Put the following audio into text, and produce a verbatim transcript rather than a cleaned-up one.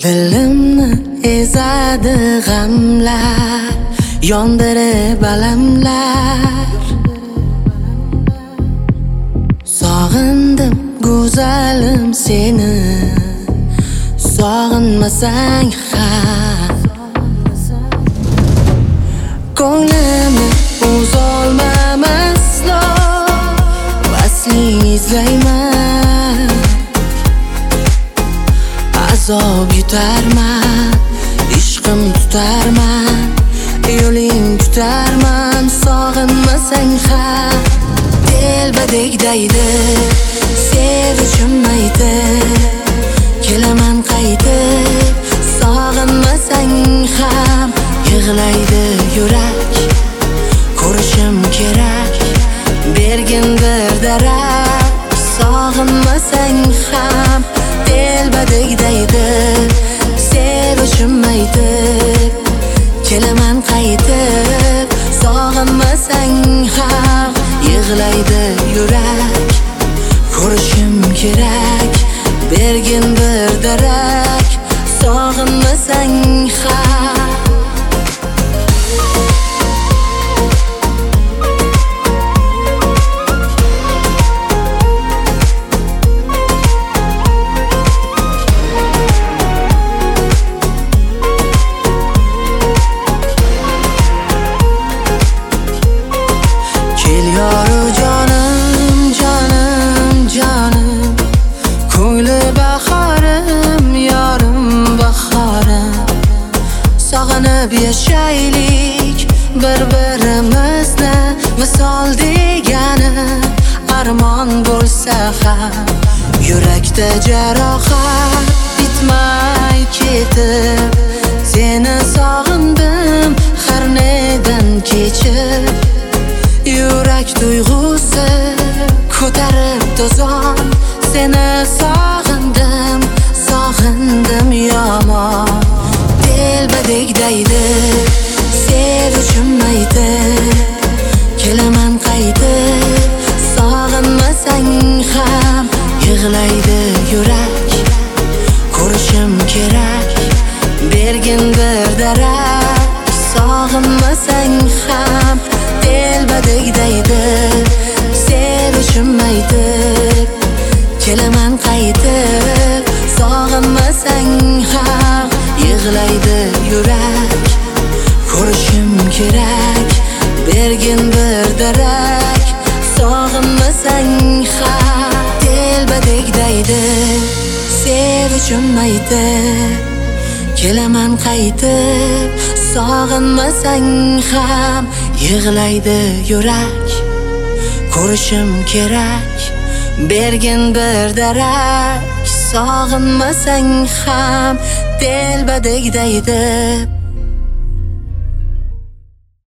Dilimni ezadi g'amlar, yondirib alamlar. Sog'indim go'zalim seni, sog'inmasang ham ko'nglimni uzolmam aslo, vaslingni izlayman. Azob yutarman, ishqim tutarman, yo'ling tutarman. Sog'inmasang ham telbadek daydi, sevishim aytib kelaman qaytib. Sog'inmasang ham yig'laydi yurak, ko'rishim kerak bergin bir darak. Sog'inmasang ham telbadek daydi, sevishim aytib kelaman qaytib. Sog'inmasang ham yig'laydi yurak, ko'rishim kerak bergin bir darak. Sog'inmasang ham yoru jonim, jonim, jonim, ko'ngli bahorim, yorim bahorim. Sog'inib yashaylik bir-birimizni, misol degani armon bo'lsa ham yurakda jarohat bitmay ketib. Seni sog'indim har nedan kechib, yurak tuyg'usi ko'tarib tozon. Seni sog'indim, sog'indim yomon. Telbadek daydi, sevishim aytib kelaman qaytib. Sog'inmasang ham yig'laydi yurak, ko'rishim kerak bergin bir darak. Sog'inmasang ham telbadek daydi, sevishim aytib kelaman qaytib. Sog'inmasang ham yig'laydi yurak, ko'rishim kerak bergin bir darak. Sog'inmasang ham telbadek daydi, sevishim aytib kelaman qaytib. Sog'inmasang ham yig'laydi yurak, ko'rishim kerak bergin bir darak. Sog'inmasang ham telbadek daydi,